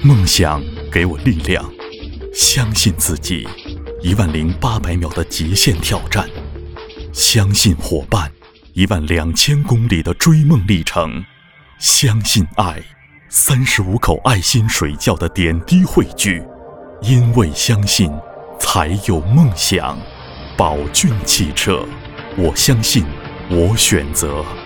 梦想给我力量，相信自己10800秒的极限挑战，相信伙伴12000公里的追梦历程，相信爱35口爱心水窖的点滴汇聚。因为相信，才有梦想。宝骏汽车，我相信，我选择。